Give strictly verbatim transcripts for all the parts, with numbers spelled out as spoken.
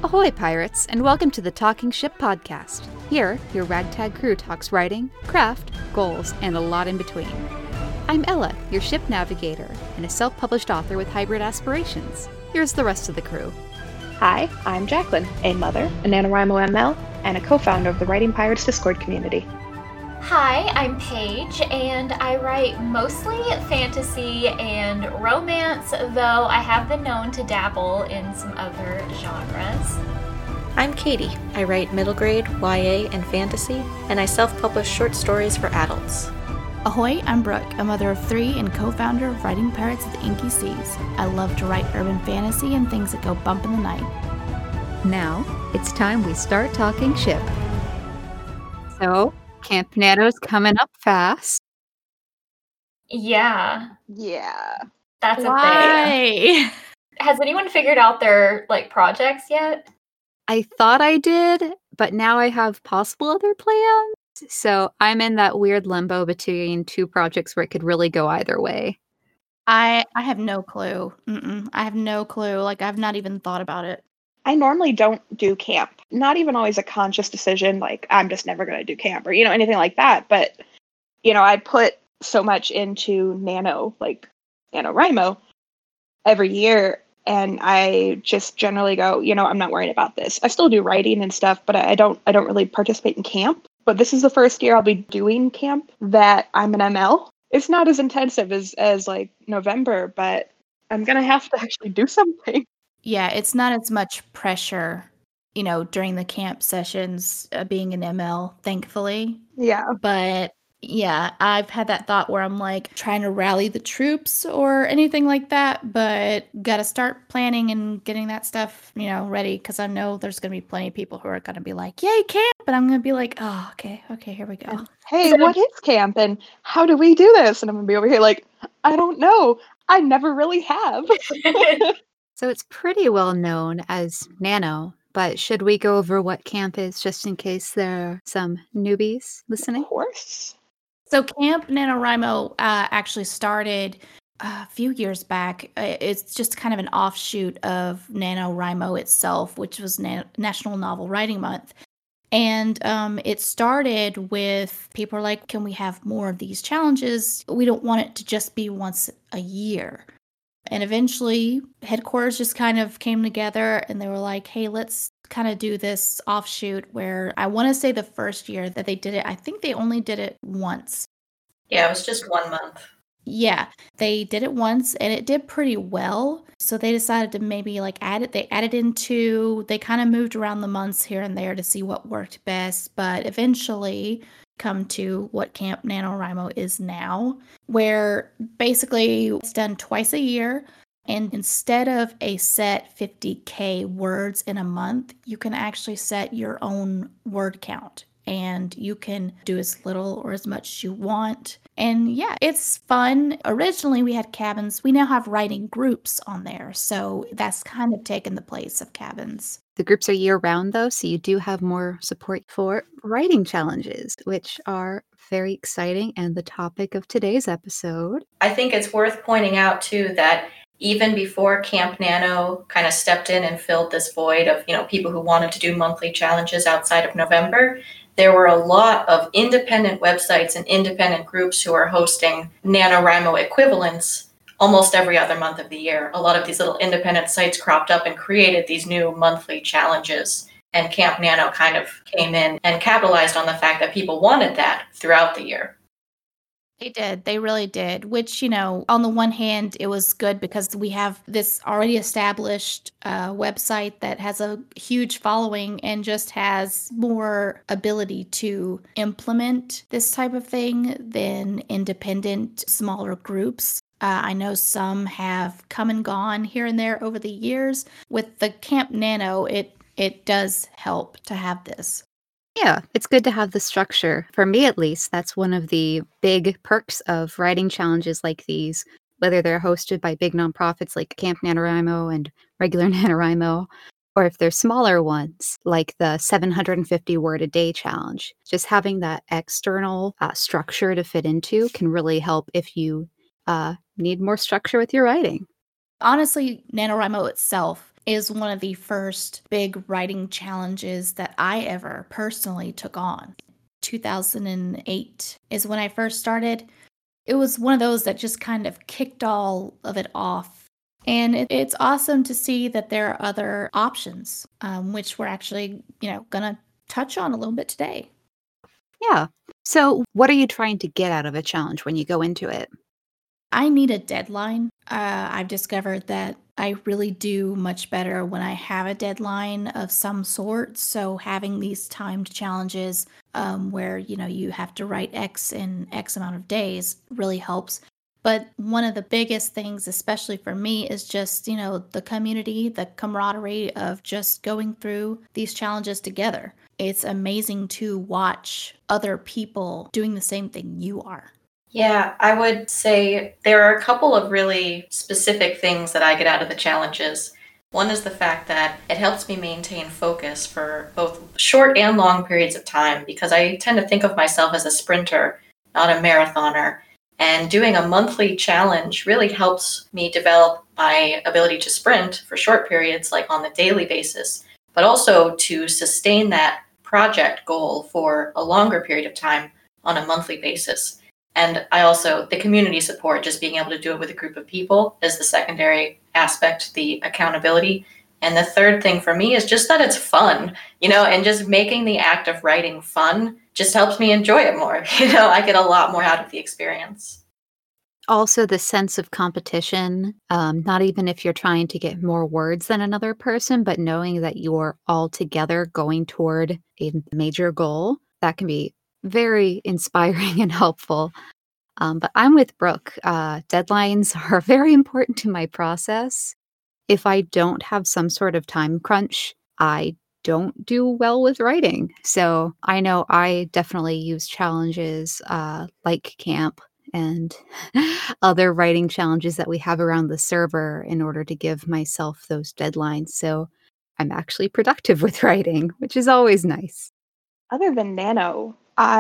Ahoy, pirates, and welcome to the Talking Ship Podcast. Here, your ragtag crew talks writing, craft, goals, and a lot in between. I'm Ella, your ship navigator, and a self-published author with hybrid aspirations. Here's the rest of the crew. Hi, I'm Jacqueline, a mother, a NaNoWriMo M L, and a co-founder of the Writing Pirates Discord community. Hi, I'm Paige, and I write mostly fantasy and romance, though I have been known to dabble in some other genres. I'm Katie. I write middle grade, Y A, and fantasy, and I self-publish short stories for adults. Ahoy, I'm Brooke, a mother of three and co-founder of Writing Pirates of the Inky Seas. I love to write urban fantasy and things that go bump in the night. Now, it's time we start talking ship. So, Camp Nano's coming up fast. Yeah. Yeah. That's a thing. Why? Has anyone figured out their, like, projects yet? I thought I did, but now I have possible other plans. So I'm in that weird limbo between two projects where it could really go either way. I I have no clue. Mm-mm. I have no clue. Like, I've not even thought about it. I normally don't do camp. Not even always a conscious decision, like, I'm just never going to do camp or, you know, anything like that. But, you know, I put so much into Nano, like, NaNoWriMo every year. And I just generally go, you know, I'm not worried about this. I still do writing and stuff, but I don't I don't really participate in camp. But this is the first year I'll be doing camp that I'm an M L. It's not as intensive as, as like November, but I'm going to have to actually do something. Yeah, it's not as much pressure, you know, during the camp sessions, uh, being an M L, thankfully. Yeah. But yeah, I've had that thought where I'm like trying to rally the troops or anything like that, but got to start planning and getting that stuff, you know, ready, because I know there's going to be plenty of people who are going to be like, yay, camp. But I'm going to be like, oh, okay, okay, here we go. Hey, So- what is camp and how do we do this? And I'm going to be over here like, I don't know. I never really have. So it's pretty well known as Nano, but should we go over what camp is just in case there are some newbies listening? Of course. So Camp NaNoWriMo uh, actually started a few years back. Uh, It's just kind of an offshoot of NaNoWriMo itself, which was Na- National Novel Writing Month. And um, it started with people are like, can we have more of these challenges? We don't want it to just be once a year. And eventually, headquarters just kind of came together and they were like, hey, let's kind of do this offshoot where I want to say the first year that they did it, I think they only did it once. Yeah, it was just one month. Yeah, they did it once and it did pretty well. So they decided to maybe like add it. They added into, they kind of moved around the months here and there to see what worked best, but eventually come to what Camp NaNoWriMo is now, where basically it's done twice a year. And instead of a set fifty K words in a month, you can actually set your own word count. And you can do as little or as much as you want. And yeah, it's fun. Originally, we had cabins. We now have writing groups on there. So that's kind of taken the place of cabins. The groups are year-round, though, so you do have more support for writing challenges, which are very exciting and the topic of today's episode. I think it's worth pointing out, too, that even before Camp Nano kind of stepped in and filled this void of, you know, people who wanted to do monthly challenges outside of November, there were a lot of independent websites and independent groups who are hosting NaNoWriMo equivalents almost every other month of the year. A lot of these little independent sites cropped up and created these new monthly challenges. And Camp Nano kind of came in and capitalized on the fact that people wanted that throughout the year. They did. They really did. Which, you know, on the one hand, it was good because we have this already established uh, website that has a huge following and just has more ability to implement this type of thing than independent, smaller groups. Uh, I know some have come and gone here and there over the years. With the Camp Nano, it it does help to have this. Yeah, it's good to have the structure. For me, at least, that's one of the big perks of writing challenges like these, whether they're hosted by big nonprofits like Camp NaNoWriMo and regular NaNoWriMo, or if they're smaller ones like the seven hundred fifty word a day challenge. Just having that external uh, structure to fit into can really help if you uh, need more structure with your writing. Honestly, NaNoWriMo itself is one of the first big writing challenges that I ever personally took on. two thousand eight is when I first started. It was one of those that just kind of kicked all of it off. And it, it's awesome to see that there are other options, um, which we're actually, you know, going to touch on a little bit today. Yeah. So what are you trying to get out of a challenge when you go into it? I need a deadline. Uh, I've discovered that I really do much better when I have a deadline of some sort. So having these timed challenges um, where, you know, you have to write X in X amount of days really helps. But one of the biggest things, especially for me, is just, you know, the community, the camaraderie of just going through these challenges together. It's amazing to watch other people doing the same thing you are. Yeah, I would say there are a couple of really specific things that I get out of the challenges. One is the fact that it helps me maintain focus for both short and long periods of time, because I tend to think of myself as a sprinter, not a marathoner. And doing a monthly challenge really helps me develop my ability to sprint for short periods, like on the daily basis, but also to sustain that project goal for a longer period of time on a monthly basis. And I also, the community support, just being able to do it with a group of people is the secondary aspect, the accountability. And the third thing for me is just that it's fun, you know, and just making the act of writing fun just helps me enjoy it more. You know, I get a lot more out of the experience. Also, the sense of competition, um, not even if you're trying to get more words than another person, but knowing that you're all together going toward a major goal, that can be very inspiring and helpful. Um, but I'm with Brooke. Uh, deadlines are very important to my process. If I don't have some sort of time crunch, I don't do well with writing. So I know I definitely use challenges uh, like camp and other writing challenges that we have around the server in order to give myself those deadlines. So I'm actually productive with writing, which is always nice. Other than Nano,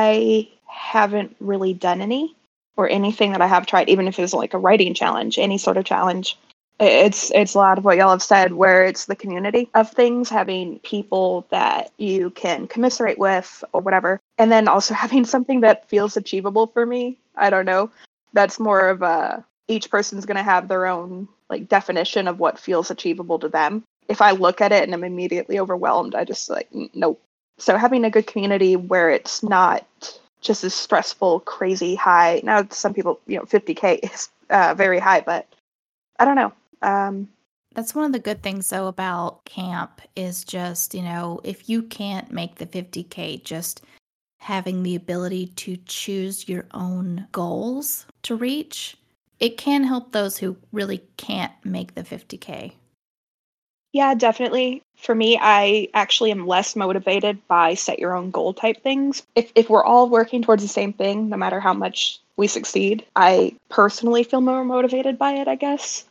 I haven't really done any or anything that I have tried, even if it was like a writing challenge, any sort of challenge. It's it's a lot of what y'all have said, where it's the community of things, having people that you can commiserate with or whatever, and then also having something that feels achievable for me. I don't know. That's more of a, each person's going to have their own like definition of what feels achievable to them. If I look at it and I'm immediately overwhelmed, I just like, nope. So having a good community where it's not just this stressful, crazy high. Now, some people, you know, fifty K is uh, very high, but I don't know. Um, That's one of the good things, though, about camp is just, you know, if you can't make the fifty K, just having the ability to choose your own goals to reach, it can help those who really can't make the fifty K. Yeah, definitely. For me, I actually am less motivated by set your own goal type things. If if we're all working towards the same thing, no matter how much we succeed, I personally feel more motivated by it, I guess.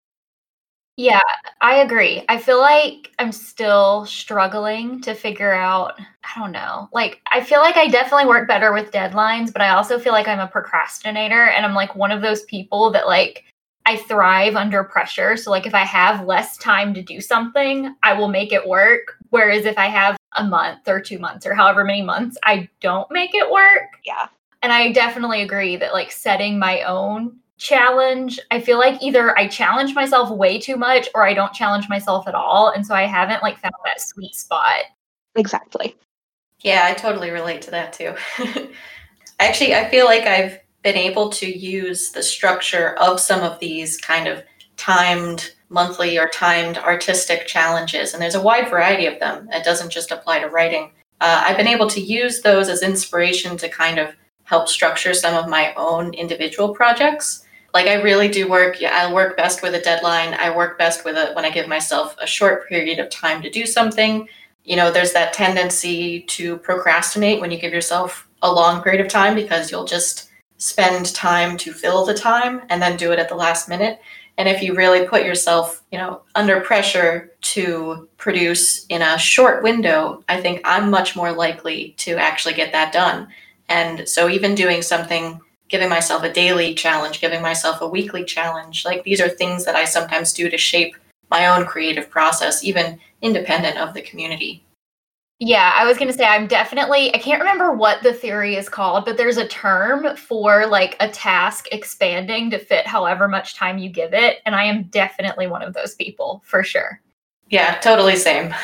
Yeah, I agree. I feel like I'm still struggling to figure out, I don't know. Like, I feel like I definitely work better with deadlines, but I also feel like I'm a procrastinator, and I'm like one of those people that like I thrive under pressure. So like if I have less time to do something, I will make it work. Whereas if I have a month or two months or however many months, I don't make it work. Yeah. And I definitely agree that like setting my own challenge, I feel like either I challenge myself way too much or I don't challenge myself at all. And so I haven't like found that sweet spot. Exactly. Yeah, I totally relate to that too. Actually, I feel like I've been able to use the structure of some of these kind of timed monthly or timed artistic challenges, and there's a wide variety of them. It doesn't just apply to writing. Uh, I've been able to use those as inspiration to kind of help structure some of my own individual projects. Like I really do work, yeah, I work best with a deadline. I work best with a, when I give myself a short period of time to do something. You know, there's that tendency to procrastinate when you give yourself a long period of time because you'll just spend time to fill the time and then do it at the last minute. And if you really put yourself, you know, under pressure to produce in a short window, I think I'm much more likely to actually get that done. And so even doing something, giving myself a daily challenge, giving myself a weekly challenge, like these are things that I sometimes do to shape my own creative process, even independent of the community. Yeah, I was going to say, I'm definitely, I can't remember what the theory is called, but there's a term for like a task expanding to fit however much time you give it. And I am definitely one of those people, for sure. Yeah, totally same.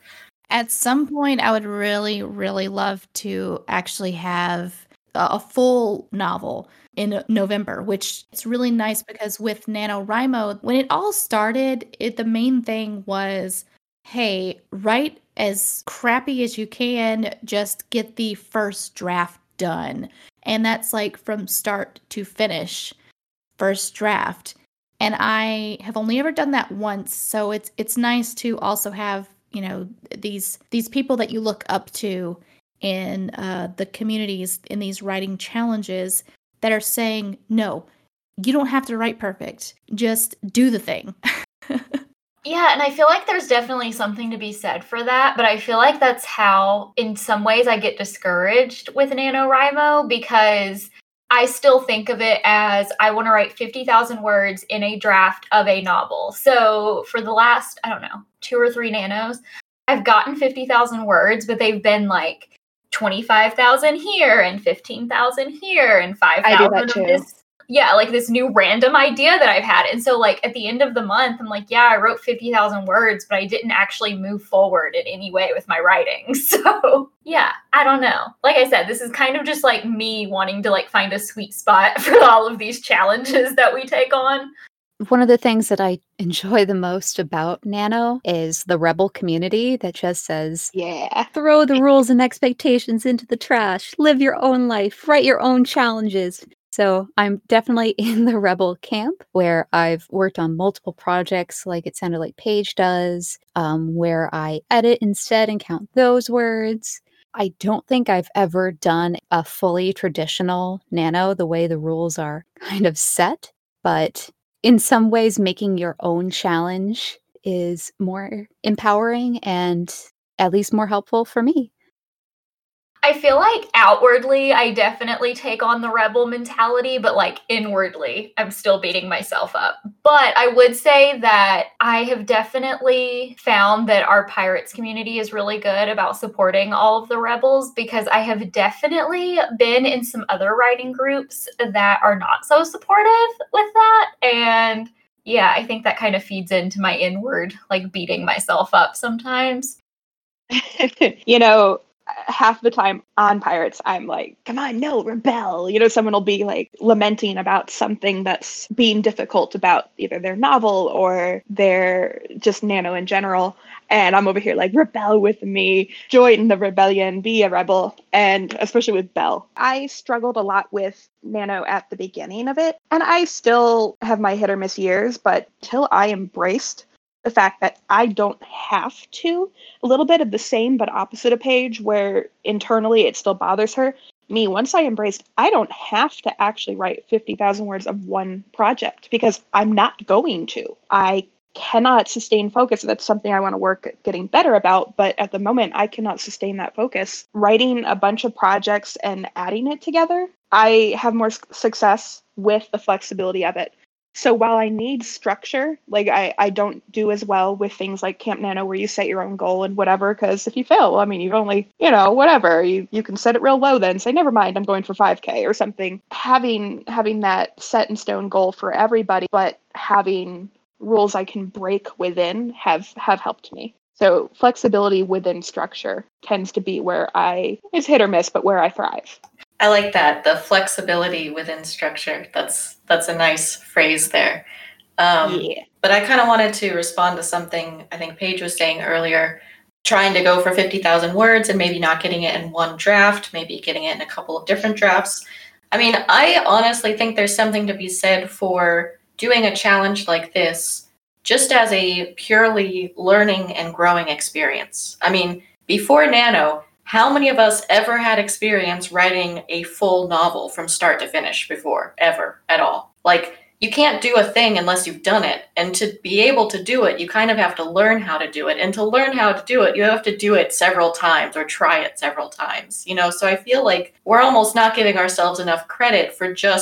At some point, I would really, really love to actually have a, a full novel in November, which is really nice because with NaNoWriMo, when it all started, it, the main thing was, hey, write as crappy as you can, just get the first draft done. And that's like from start to finish, first draft. And I have only ever done that once, so it's it's nice to also have, you know, these these people that you look up to in uh, the communities in these writing challenges that are saying, no, you don't have to write perfect. Just do the thing. Yeah, and I feel like there's definitely something to be said for that, but I feel like that's how, in some ways, I get discouraged with NaNoWriMo because I still think of it as I want to write fifty thousand words in a draft of a novel. So for the last, I don't know, two or three nanos, I've gotten fifty thousand words, but they've been like twenty-five thousand here and fifteen thousand here and five thousand of this. Yeah, like this new random idea that I've had. And so like at the end of the month, I'm like, yeah, I wrote fifty thousand words, but I didn't actually move forward in any way with my writing. So yeah, I don't know. Like I said, this is kind of just like me wanting to like find a sweet spot for all of these challenges that we take on. One of the things that I enjoy the most about Nano is the rebel community that just says, yeah, throw the rules and expectations into the trash, live your own life, write your own challenges. So I'm definitely in the rebel camp where I've worked on multiple projects like it sounded like Paige does, um, where I edit instead and count those words. I don't think I've ever done a fully traditional Nano the way the rules are kind of set, but in some ways making your own challenge is more empowering and at least more helpful for me. I feel like outwardly, I definitely take on the rebel mentality, but like inwardly, I'm still beating myself up. But I would say that I have definitely found that our pirates community is really good about supporting all of the rebels because I have definitely been in some other writing groups that are not so supportive with that. And yeah, I think that kind of feeds into my inward, like beating myself up sometimes. You know, half the time on Pirates, I'm like, come on, no, rebel. You know, someone will be like lamenting about something that's being difficult about either their novel or their just Nano in general. And I'm over here like, rebel with me, join the rebellion, be a rebel. And especially with Belle, I struggled a lot with Nano at the beginning of it. And I still have my hit or miss years, but till I embraced the fact that I don't have to, a little bit of the same but opposite of Paige, where internally it still bothers her. Me, once I embraced, I don't have to actually write fifty thousand words of one project because I'm not going to. I cannot sustain focus. That's something I want to work at getting better about, but at the moment I cannot sustain that focus. Writing a bunch of projects and adding it together, I have more success with the flexibility of it. So while I need structure, like I, I don't do as well with things like Camp Nano where you set your own goal and whatever, because if you fail, well, I mean, you've only, you know, whatever, you, you can set it real low then, say, never mind, I'm going for five K or something. Having having that set in stone goal for everybody, but having rules I can break within have, have helped me. So flexibility within structure tends to be where I, it's hit or miss, but where I thrive. I like that, the flexibility within structure. That's that's a nice phrase there. Um, yeah. But I kind of wanted to respond to something I think Paige was saying earlier, trying to go for fifty thousand words and maybe not getting it in one draft, maybe getting it in a couple of different drafts. I mean, I honestly think there's something to be said for doing a challenge like this just as a purely learning and growing experience. I mean, before Nano, how many of us ever had experience writing a full novel from start to finish before, ever, at all? Like, you can't do a thing unless you've done it. And to be able to do it, you kind of have to learn how to do it. And to learn how to do it, you have to do it several times or try it several times. You know, so I feel like we're almost not giving ourselves enough credit for just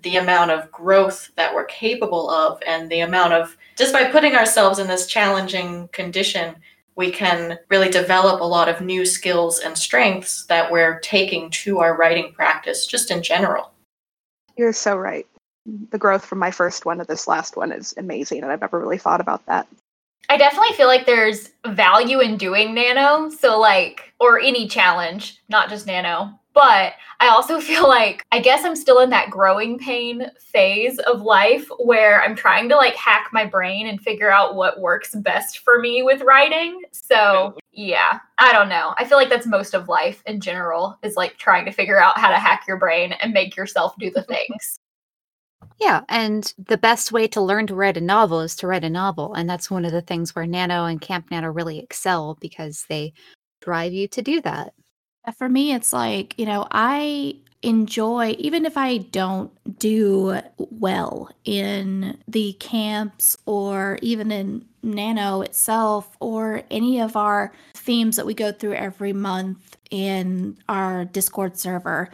the amount of growth that we're capable of and the amount of, just by putting ourselves in this challenging condition, we can really develop a lot of new skills and strengths that we're taking to our writing practice just in general. You're so right. The growth from my first one to this last one is amazing, and I've never really thought about that. I definitely feel like there's value in doing nano, so like, or any challenge, not just nano. But I also feel like, I guess I'm still in that growing pain phase of life where I'm trying to like hack my brain and figure out what works best for me with writing. So yeah, I don't know. I feel like that's most of life in general, is like trying to figure out how to hack your brain and make yourself do the things. Yeah, and the best way to learn to write a novel is to write a novel. And that's one of the things where Nano and Camp Nano really excel, because they drive you to do that. For me, it's like, you know, I enjoy, even if I don't do well in the camps or even in Nano itself or any of our themes that we go through every month in our Discord server.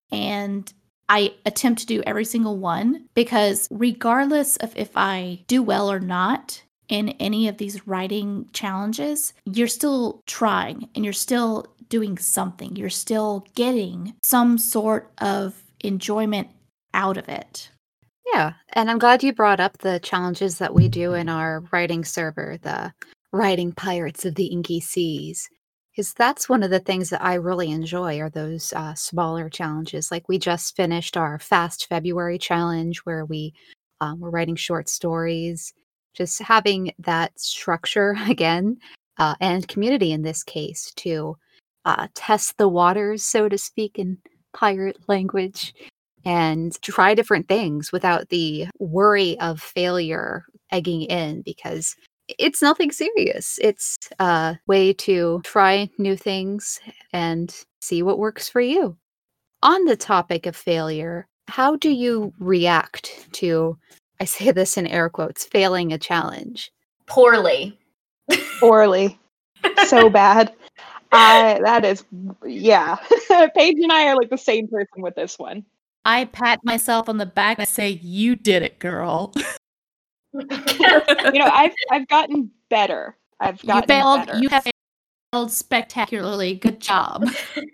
And I attempt to do every single one, because regardless of if I do well or not in any of these writing challenges, you're still trying and you're still doing something. You're still getting some sort of enjoyment out of it. Yeah, and I'm glad you brought up the challenges that we do in our writing server, the Writing Pirates of the Inky Seas. Because that's one of the things that I really enjoy, are those uh, smaller challenges. Like, we just finished our Fast February challenge where we um, were writing short stories. Just having that structure again, uh, and community in this case, to uh, test the waters, so to speak, in pirate language, and try different things without the worry of failure egging in, because it's nothing serious. It's a way to try new things and see what works for you. On the topic of failure, how do you react to, I say this in air quotes, failing a challenge? Poorly. Poorly. So bad. I that is, yeah. Paige and I are like the same person with this one. I pat myself on the back and I say, "You did it, girl." You know, I've I've gotten better. I've You gotten failed. better. You have failed spectacularly. Good job.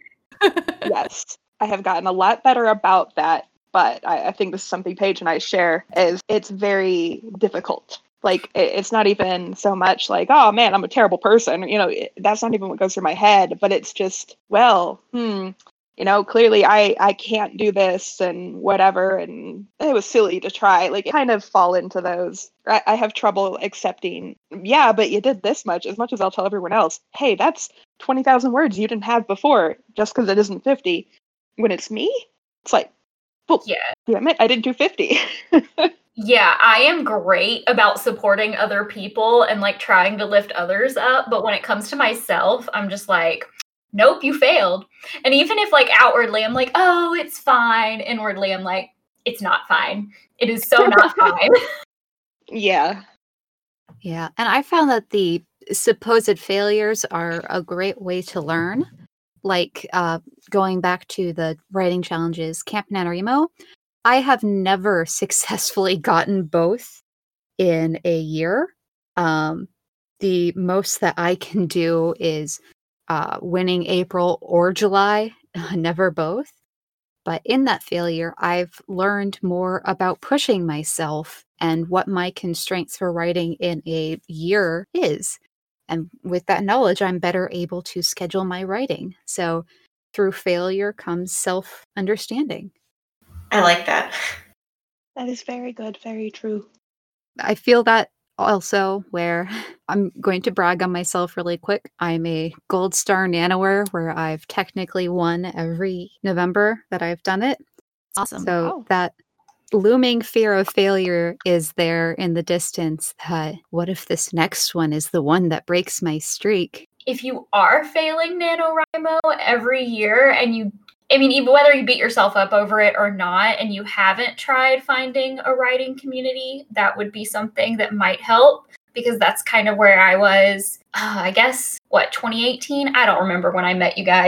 Yes, I have gotten a lot better about that. But I, I think this is something Paige and I share, is it's very difficult. Like, it, it's not even so much like, oh man, I'm a terrible person. You know, it, that's not even what goes through my head. But it's just, well, hmm, you know, clearly I, I can't do this and whatever. And it was silly to try. Like, kind of fall into those. I, I have trouble accepting, yeah, but you did this much, as much as I'll tell everyone else, hey, that's twenty thousand words you didn't have before, just because it isn't fifty. When it's me, it's like, well, Yeah. damn it, I didn't do fifty. Yeah, I am great about supporting other people and like trying to lift others up. But when it comes to myself, I'm just like, nope, you failed. And even if like outwardly I'm like, oh, it's fine, inwardly I'm like, it's not fine. It is so not fine. Yeah. Yeah, and I found that the supposed failures are a great way to learn. Like, uh, going back to the writing challenges, Camp NaNoWriMo, I have never successfully gotten both in a year. Um, the most that I can do is uh, winning April or July, never both. But in that failure, I've learned more about pushing myself and what my constraints for writing in a year is. And with that knowledge, I'm better able to schedule my writing. So through failure comes self-understanding. I like that. That is very good, very true. I feel that also, where I'm going to brag on myself really quick. I'm a gold star nanoware, where I've technically won every November that I've done it. Awesome. So Wow. that looming fear of failure is there in the distance, that what if this next one is the one that breaks my streak? If you are failing NaNoWriMo every year and you, I mean, even whether you beat yourself up over it or not, and you haven't tried finding a writing community, that would be something that might help, because that's kind of where I was, uh, I guess, what, twenty eighteen? I don't remember when I met you guys.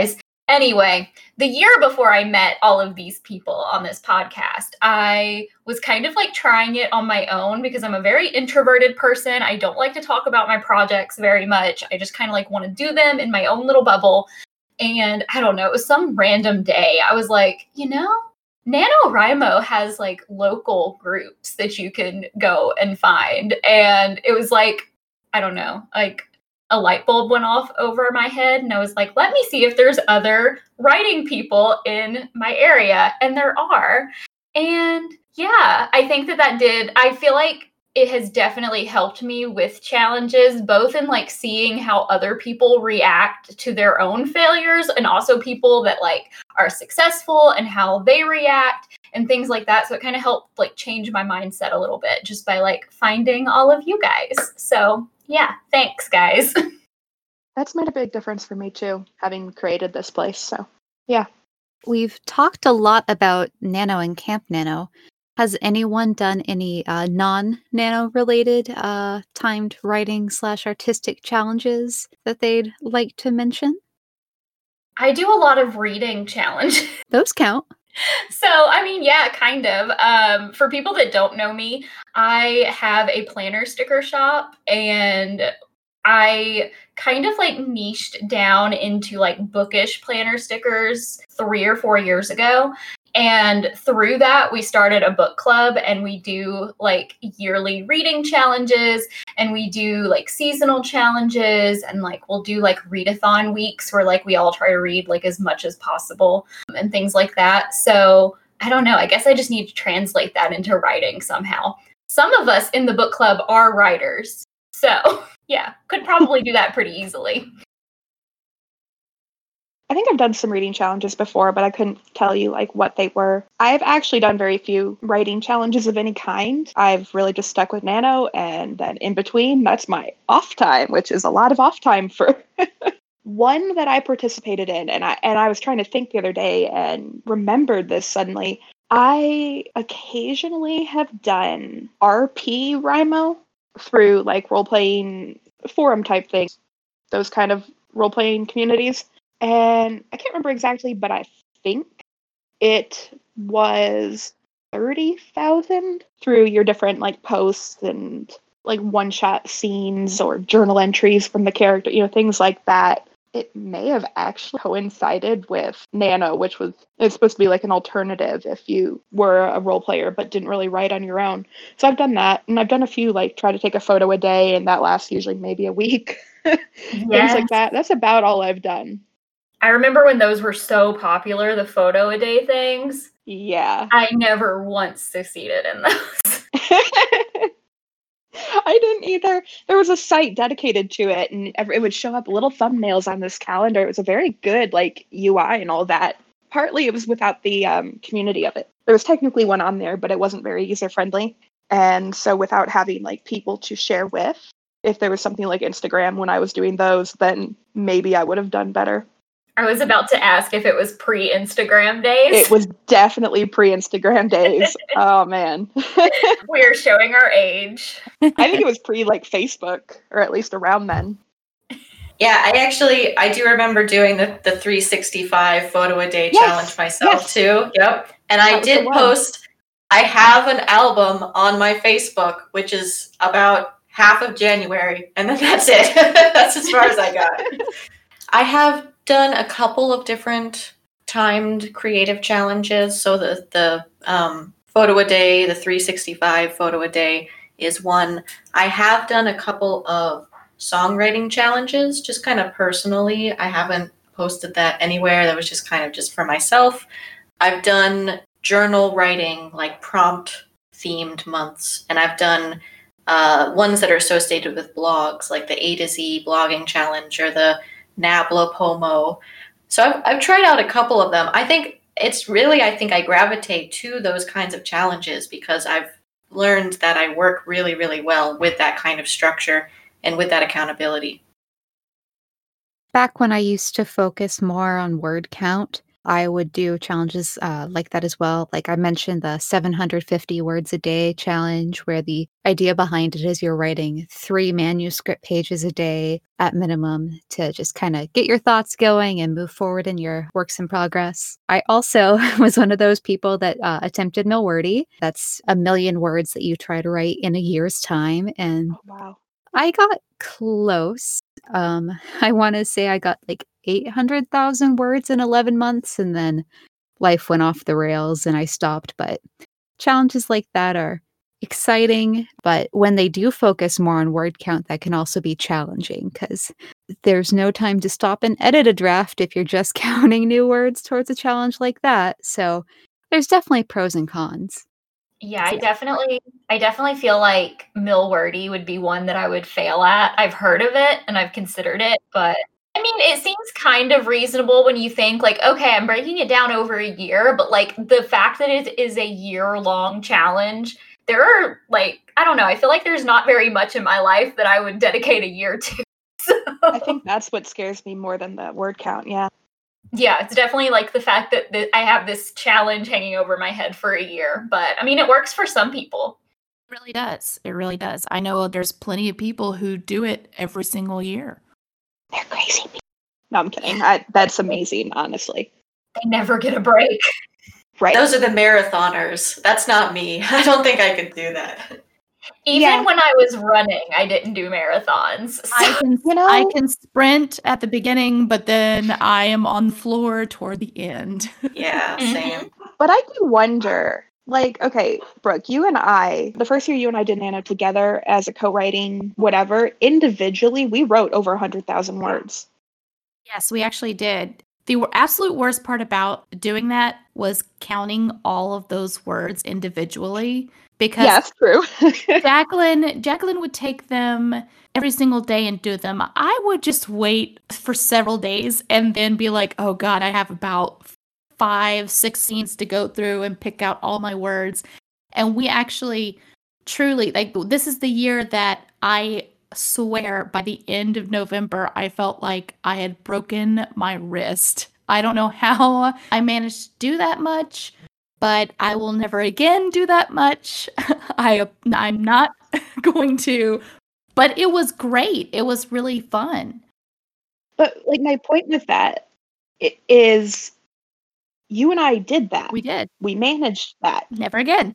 Anyway, the year before I met all of these people on this podcast, I was kind of like trying it on my own because I'm a very introverted person. I don't like to talk about my projects very much. I just kind of like want to do them in my own little bubble. And I don't know, it was some random day. I was like, you know, NaNoWriMo has like local groups that you can go and find. And it was like, I don't know, like a light bulb went off over my head. And I was like, let me see if there's other writing people in my area. And there are. And yeah, I think that that did. I feel like it has definitely helped me with challenges, both in like seeing how other people react to their own failures and also people that like are successful and how they react and things like that. So it kind of helped like change my mindset a little bit just by like finding all of you guys. So yeah, thanks guys. That's made a big difference for me too, having created this place. So yeah. We've talked a lot about Nano and Camp Nano. Has anyone done any uh, non-Nano related uh, timed writing slash artistic challenges that they'd like to mention? I do a lot of reading challenges. Those count. So, I mean, yeah, kind of. Um, for people that don't know me, I have a planner sticker shop, and I kind of like niched down into like bookish planner stickers three or four years ago. And through that, we started a book club, and we do like yearly reading challenges, and we do like seasonal challenges, and like we'll do like readathon weeks where like we all try to read like as much as possible and things like that. So I don't know. I guess I just need to translate that into writing somehow. Some of us in the book club are writers. So yeah, could probably do that pretty easily. I think I've done some reading challenges before, but I couldn't tell you like what they were. I've actually done very few writing challenges of any kind. I've really just stuck with Nano, and then in between, that's my off time, which is a lot of off time for one that I participated in. And I and I was trying to think the other day and remembered this suddenly. I occasionally have done R P Rimo through like role-playing forum type things, those kind of role-playing communities. And I can't remember exactly, but I think it was thirty thousand through your different like posts and like one-shot scenes or journal entries from the character, you know, things like that. It may have actually coincided with Nano, which was it's supposed to be like an alternative if you were a role player but didn't really write on your own. So I've done that, and I've done a few like try to take a photo a day, and that lasts usually maybe a week. Things Yes. like that. That's about all I've done. I remember when those were so popular, the photo a day things. Yeah. I never once succeeded in those. I didn't either. There was a site dedicated to it, and it would show up little thumbnails on this calendar. It was a very good like U I and all that. Partly it was without the um, community of it. There was technically one on there, but it wasn't very user friendly. And so without having like people to share with, if there was something like Instagram when I was doing those, then maybe I would have done better. I was about to ask if it was pre-Instagram days. It was definitely pre-Instagram days. Oh, man. We're showing our age. I think it was pre, like, Facebook, or at least around then. Yeah, I actually, I do remember doing the, the three sixty-five photo a day Yes, challenge myself, yes. too. Yep. And That I was the did one. post, I have an album on my Facebook, which is about half of January, and then that's it. That's as far as I got. I have done a couple of different timed creative challenges. So the the um, photo a day, the three sixty-five photo a day is one. I have done a couple of songwriting challenges, just kind of personally. I haven't posted that anywhere. That was just kind of just for myself. I've done journal writing, like prompt themed months, and I've done uh, ones that are associated with blogs, like the A to Z blogging challenge or the NaBloPomo. So I've, I've tried out a couple of them. I think it's really, I think I gravitate to those kinds of challenges because I've learned that I work really, really well with that kind of structure and with that accountability. Back when I used to focus more on word count, I would do challenges uh, like that as well. Like I mentioned, the seven hundred fifty words a day challenge, where the idea behind it is you're writing three manuscript pages a day at minimum to just kind of get your thoughts going and move forward in your works in progress. I also was one of those people that uh, attempted Millwordy. That's a million words that you try to write in a year's time. And Oh, wow. I got close. Um, I want to say I got like eight hundred thousand words in eleven months, and then life went off the rails and I stopped. But challenges like that are exciting, but when they do focus more on word count, that can also be challenging because there's no time to stop and edit a draft if you're just counting new words towards a challenge like that. So there's definitely pros and cons. Yeah, I definitely I definitely feel like Millwordy would be one that I would fail at. I've heard of it and I've considered it, but I mean, it seems kind of reasonable when you think like, okay, I'm breaking it down over a year, but like the fact that it is a year-long challenge, there are like, I don't know, I feel like there's not very much in my life that I would dedicate a year to. So, I think that's what scares me more than the word count. Yeah. yeah, it's definitely like the fact that, that I have this challenge hanging over my head for a year. But I mean, it works for some people. It really does. It really does. I know there's plenty of people who do it every single year. They're crazy people. No, I'm kidding. I, that's amazing, honestly. They never get a break. Right. Those are the marathoners. That's not me. I don't think I could do that. Even Yeah. when I was running, I didn't do marathons. I So, can, You know- I can sprint at the beginning, but then I am on the floor toward the end. Yeah, Mhm. same. But I do wonder, like, okay, Brooke, you and I, the first year you and I did Nano together as a co-writing whatever, individually, we wrote over one hundred thousand words. Yes, we actually did. The wor- absolute worst part about doing that was counting all of those words individually because Yes, true. Jacqueline Jacqueline would take them every single day and do them. I would just wait for several days and then be like, oh God, I have about five, six scenes to go through and pick out all my words. And we actually truly, like, this is the year that I swear by the end of November, I felt like I had broken my wrist. I don't know how I managed to do that much, but I will never again do that much. I, I'm not going to, but it was great. It was really fun. But, like, my point with that i- is you and I did that. We did. We managed that. Never again.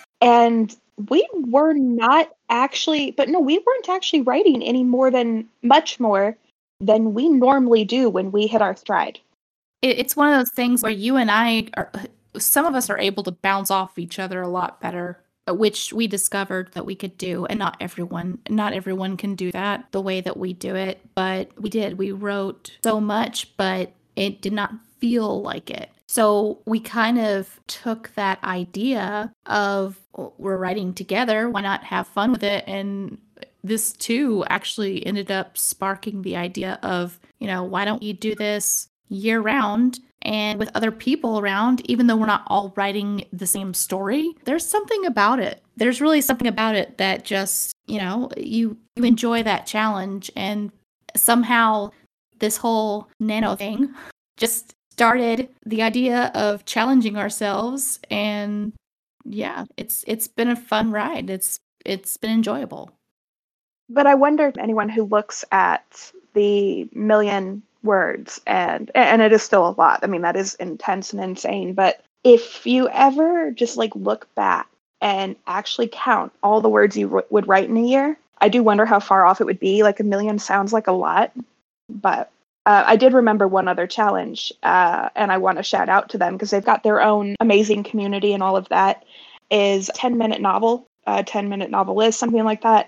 And we were not actually, but no, we weren't actually writing any more than, much more than we normally do when we hit our stride. It, it's one of those things where you and I are, some of us are able to bounce off each other a lot better, which we discovered that we could do. And not everyone, not everyone can do that the way that we do it, but we did. We wrote so much, but it did not feel like it. So we kind of took that idea of we're writing together, why not have fun with it? And this too actually ended up sparking the idea of, you know, why don't you do this year round and with other people around, even though we're not all writing the same story? There's something about it. There's really something about it that just, you know, you, you enjoy that challenge. And somehow this whole Nano thing just started the idea of challenging ourselves, and yeah, it's it's been a fun ride. It's it's been enjoyable. But I wonder if anyone who looks at the million words, and and it is still a lot. I mean, that is intense and insane. But if you ever just like look back and actually count all the words you w- would write in a year, I do wonder how far off it would be. Like a million sounds like a lot, but Uh, I did remember one other challenge, uh, and I want to shout out to them because they've got their own amazing community and all of that, is a ten-minute novel, a ten-minute novelist, something like that,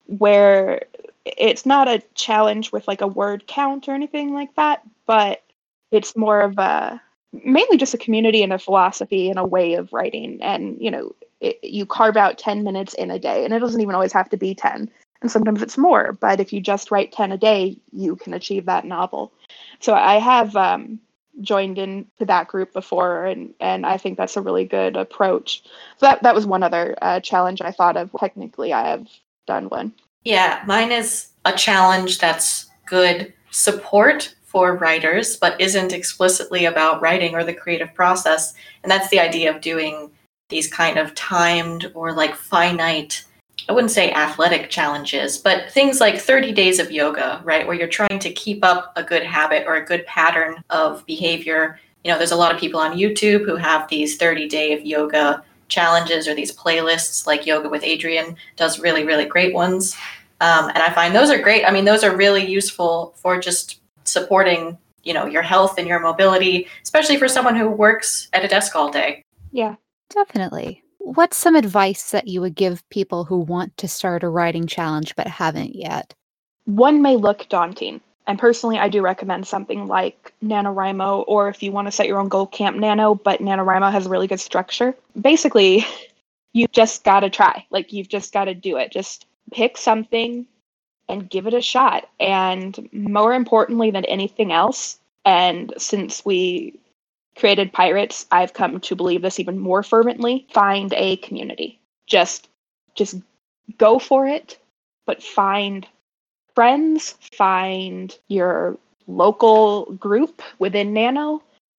where it's not a challenge with like a word count or anything like that, but it's more of a, mainly just a community and a philosophy and a way of writing. And, you know, it, you carve out ten minutes in a day, and it doesn't even always have to be ten. And sometimes it's more, but if you just write ten a day, you can achieve that novel. So I have um, joined into that group before, and, and I think that's a really good approach. So that, that was one other uh, challenge I thought of. Technically, I have done one. Yeah, mine is a challenge that's good support for writers, but isn't explicitly about writing or the creative process. And that's the idea of doing these kind of timed or like finite, I wouldn't say athletic challenges, but things like thirty days of yoga, right? Where you're trying to keep up a good habit or a good pattern of behavior. You know, there's a lot of people on YouTube who have these thirty day of yoga challenges or these playlists, like Yoga with Adriene does really, really great ones. Um, and I find those are great. I mean, those are really useful for just supporting, you know, your health and your mobility, especially for someone who works at a desk all day. Yeah. Definitely. What's some advice that you would give people who want to start a writing challenge but haven't yet? One may look daunting. And personally, I do recommend something like NaNoWriMo, or if you want to set your own goal, Camp Nano, but NaNoWriMo has a really good structure. Basically, you just got to try. Like, you've just got to do it. Just pick something and give it a shot. And more importantly than anything else, and since we created Pirates, I've come to believe this even more fervently, find a community. Just, just go for it, but find friends, find your local group within Nano,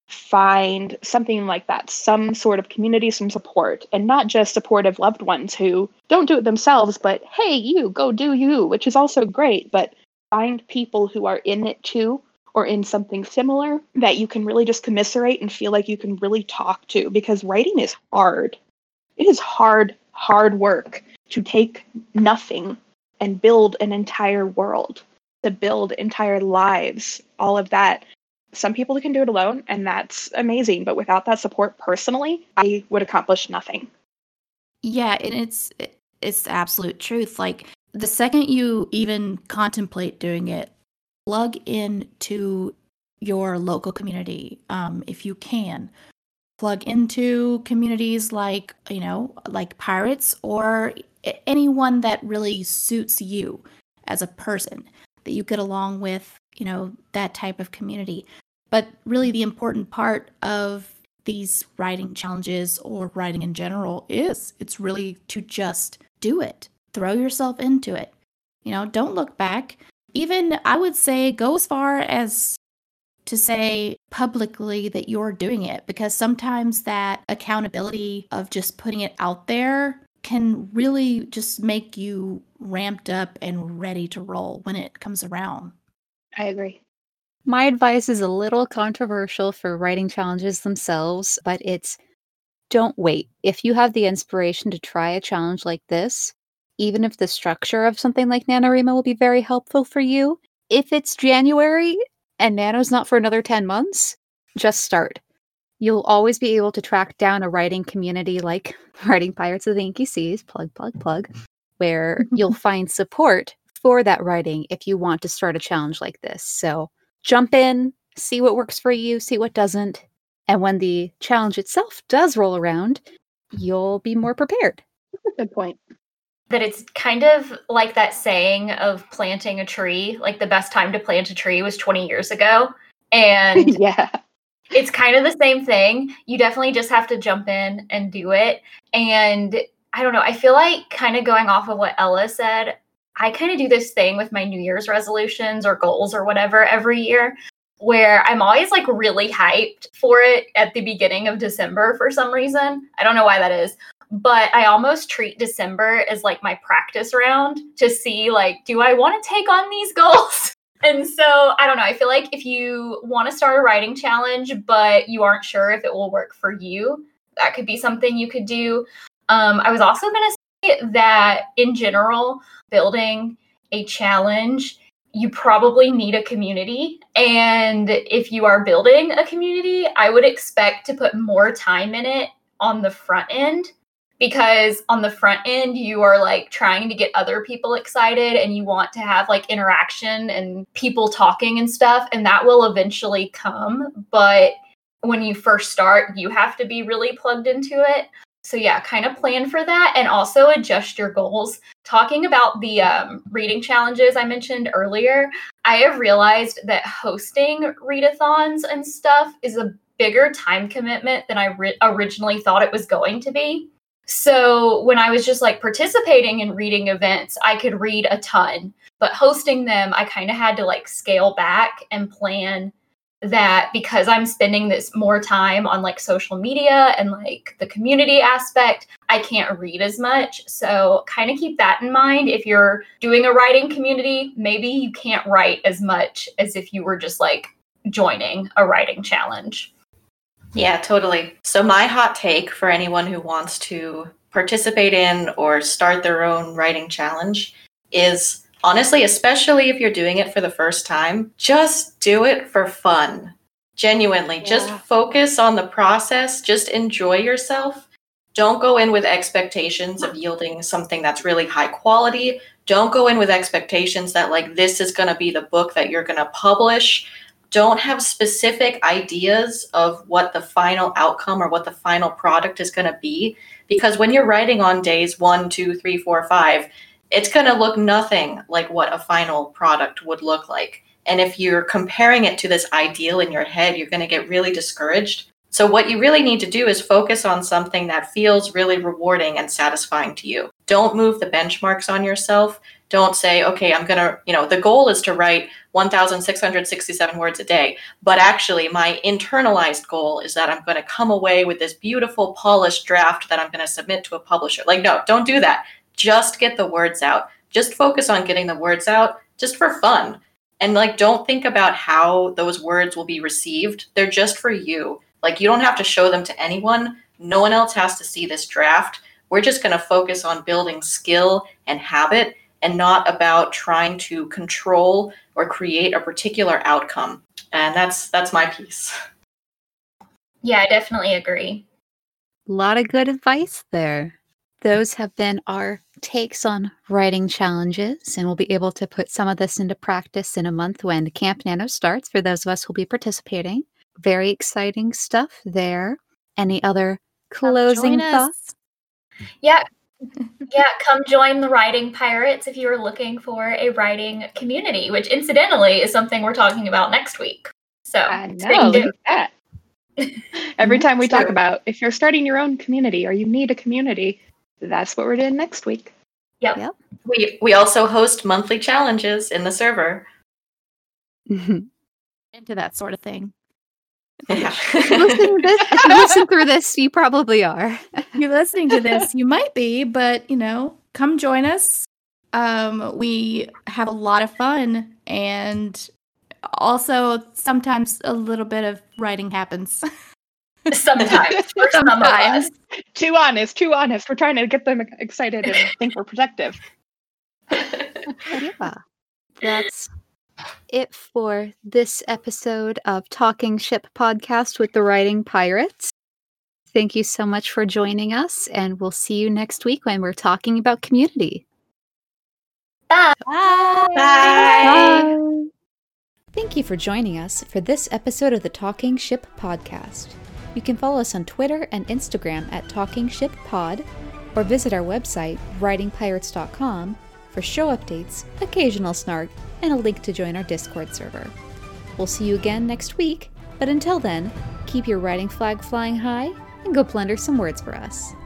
find something like that, some sort of community, some support, and not just supportive loved ones who don't do it themselves, but hey, you, go do you, which is also great, but find people who are in it too, or in something similar that you can really just commiserate and feel like you can really talk to, because writing is hard. It is hard, hard work to take nothing and build an entire world, to build entire lives, all of that. Some people can do it alone, and that's amazing. But without that support personally, I would accomplish nothing. Yeah, and it's it's the absolute truth. Like, the second you even contemplate doing it, plug into your local community, um, if you can. Plug into communities like, you know, like Pirates, or anyone that really suits you as a person, that you get along with, you know, that type of community. But really the important part of these writing challenges or writing in general is it's really to just do it. Throw yourself into it. You know, don't look back. Even I would say go as far as to say publicly that you're doing it, because sometimes that accountability of just putting it out there can really just make you ramped up and ready to roll when it comes around. I agree. My advice is a little controversial for writing challenges themselves, but it's don't wait. If you have the inspiration to try a challenge like this, even if the structure of something like NaNoWriMo will be very helpful for you, if it's January and Nano's not for another ten months, just start. You'll always be able to track down a writing community like Writing Pirates of the Inky Seas, plug, plug, plug, where you'll find support for that writing if you want to start a challenge like this. So jump in, see what works for you, see what doesn't. And when the challenge itself does roll around, you'll be more prepared. That's a good point. That it's kind of like that saying of planting a tree, like the best time to plant a tree was twenty years ago. And yeah. It's kind of the same thing. You definitely just have to jump in and do it. And I don't know, I feel like kind of going off of what Ella said, I kind of do this thing with my New Year's resolutions or goals or whatever every year, where I'm always like really hyped for it at the beginning of December for some reason. I don't know why that is. But I almost treat December as like my practice round to see like, do I want to take on these goals? And so, I don't know, I feel like if you want to start a writing challenge, but you aren't sure if it will work for you, that could be something you could do. Um, I was also going to say that in general, building a challenge, you probably need a community. And if you are building a community, I would expect to put more time in it on the front end. Because on the front end, you are like trying to get other people excited and you want to have like interaction and people talking and stuff. And that will eventually come. But when you first start, you have to be really plugged into it. So yeah, kind of plan for that and also adjust your goals. Talking about the um, reading challenges I mentioned earlier, I have realized that hosting readathons and stuff is a bigger time commitment than I ri- originally thought it was going to be. So when I was just like participating in reading events, I could read a ton. But hosting them, I kind of had to like scale back and plan that because I'm spending this more time on like social media and like the community aspect, I can't read as much. So kind of keep that in mind. If you're doing a writing community, maybe you can't write as much as if you were just like joining a writing challenge. Yeah, totally. So my hot take for anyone who wants to participate in or start their own writing challenge is, honestly, especially if you're doing it for the first time, just do it for fun. Genuinely, yeah. Just focus on the process. Just enjoy yourself. Don't go in with expectations of yielding something that's really high quality. Don't go in with expectations that like this is going to be the book that you're going to publish. Don't have specific ideas of what the final outcome or what the final product is going to be. Because when you're writing on days one, two, three, four, five, it's going to look nothing like what a final product would look like. And if you're comparing it to this ideal in your head, you're going to get really discouraged. So what you really need to do is focus on something that feels really rewarding and satisfying to you. Don't move the benchmarks on yourself. Don't say, okay, I'm going to, you know, the goal is to write one thousand six hundred sixty-seven words a day. But actually, my internalized goal is that I'm going to come away with this beautiful, polished draft that I'm going to submit to a publisher. Like, no, don't do that. Just get the words out. Just focus on getting the words out just for fun. And like, don't think about how those words will be received. They're just for you. Like, you don't have to show them to anyone. No one else has to see this draft. We're just going to focus on building skill and habit and not about trying to control or create a particular outcome. And that's that's my piece. Yeah, I definitely agree. A lot of good advice there. Those have been our takes on writing challenges, and we'll be able to put some of this into practice in a month when Camp Nano starts for those of us who will be participating. Very exciting stuff there. Any other closing thoughts? Yeah. Yeah, come join the Writing Pirates if you are looking for a writing community, which incidentally is something we're talking about next week. So I know, look at that. Every time we talk about if you're starting your own community or you need a community, that's what we're doing next week. Yep. Yep. We we also host monthly challenges in the server. Into that sort of thing. Yeah. If you listen to this, if you listen through this, you probably are. If you're listening to this, you might be, but you know, come join us. Um, we have a lot of fun, and also sometimes a little bit of writing happens. Sometimes. For some of us. Too honest, too honest. We're trying to get them excited and think we're protective. Yeah. That's it for this episode of Talking Ship Podcast with the Writing Pirates. Thank you so much for joining us, and we'll see you next week when we're talking about community. Bye. Bye. Bye. Bye. Thank you for joining us for this episode of the Talking Ship Podcast. You can follow us on Twitter and Instagram at Talking Ship Pod, or visit our website, writing pirates dot com, for show updates, occasional snark, and a link to join our Discord server. We'll see you again next week, but until then, keep your writing flag flying high and go plunder some words for us.